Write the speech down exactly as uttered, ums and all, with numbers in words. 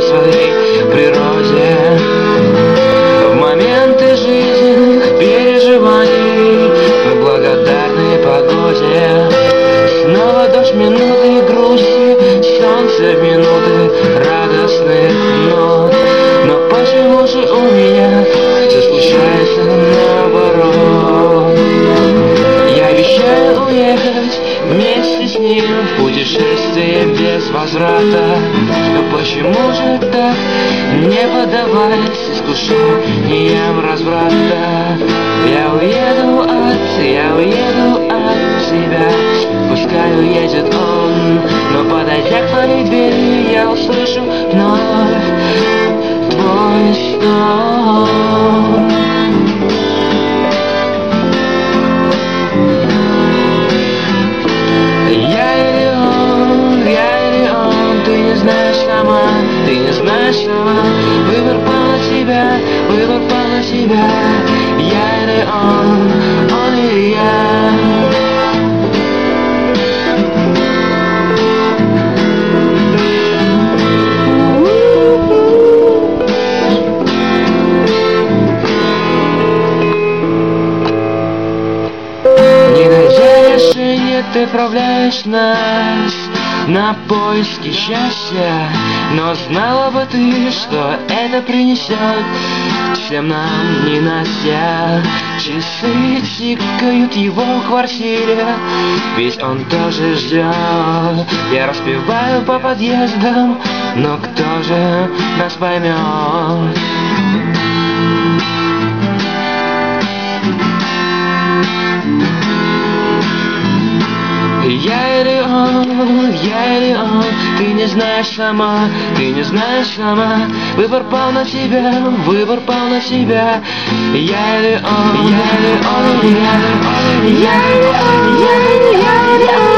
своей природе. В моменты жизненных переживаний мы благодарны погоде. Снова дождь минуты грусти, солнце в минуты радостных нот. Но почему же у меня все случается наоборот? Я обещаю уехать вместе с ним в путешествие без возврата. Но почему же так не поддаваясь искушениям разврата? Я уеду от, я уеду от тебя. Пускай уедет он, но подойдя к твоей двери, я услышу вновь твой стон. Я или он, я или он, ты не знаешь сама, ты не знаешь сама. Выбор пал на тебя, выбор пал на тебя. Я или он, он или я. Ты отправляешь нас на поиски счастья, но знала бы ты, что это принесет всем нам ненастья. Часы тикают его в квартире, ведь он тоже ждет. Я распеваю по подъездам, но кто же нас поймет? Я или он, я или он, ты не знаешь сама, ты не знаешь сама. Выбор пал на тебя, выбор пал на тебя. Я или он, я или он, я или он, я или он, я или он, я или он.